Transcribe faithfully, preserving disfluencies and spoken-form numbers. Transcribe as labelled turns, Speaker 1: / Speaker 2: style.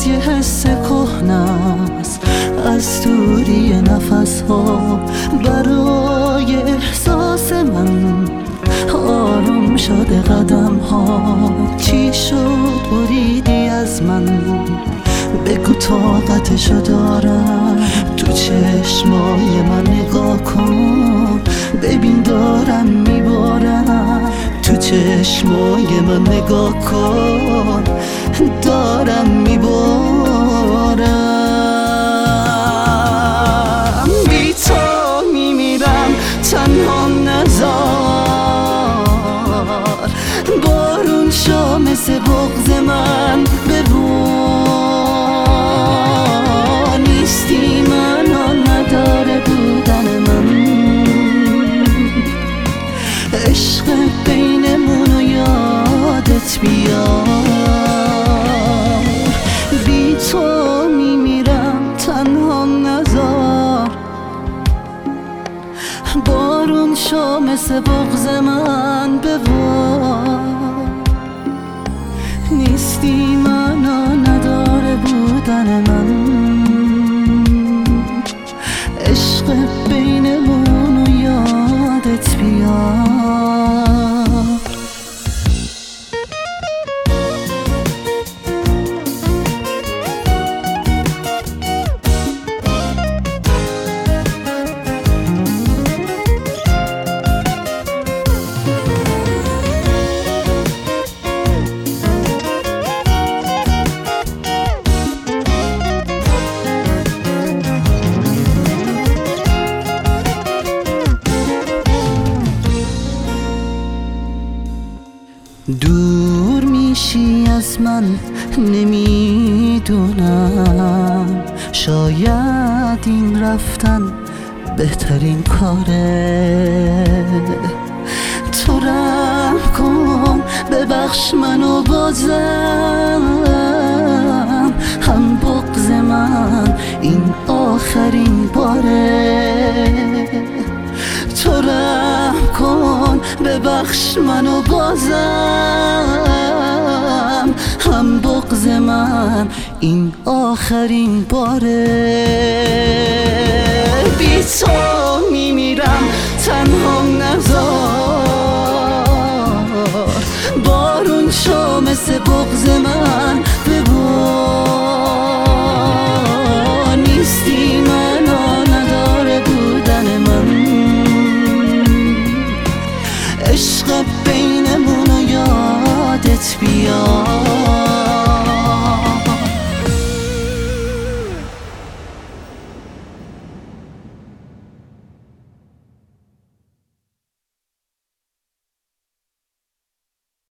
Speaker 1: باز یه حس کهنه‌ست از دوری نفس ها برای احساس من آروم شده قدم ها. چی شد بریدی از من؟ بگو طاقتشو دارم. تو چشمای من نگاه کن ببین دارم میبارم. تو چشمای من نگاه کن دارم میبارم. بی تو میمیرم تنها نذار. بارون شو مثل بغض من ببار. نیستی منو نداره بودن من. عشق بینمونو یادت بیار. بی تو میمیرم تنها نذار. بارون شو مثل بغض من ببار. نیستی منو نداره بودن من. عشق بینمونو یادت بیار. دور میشی از من نمیدونم. شاید این رفتن بهترین کاره. تو رحم کن ببخش منو بازم. هم بغض من این آخرین باره. تو رحم کن ببخش منو بازم. هم بغض من این آخرین باره. بی تو میمیرم تنها نذار. بارون شو مثل بغض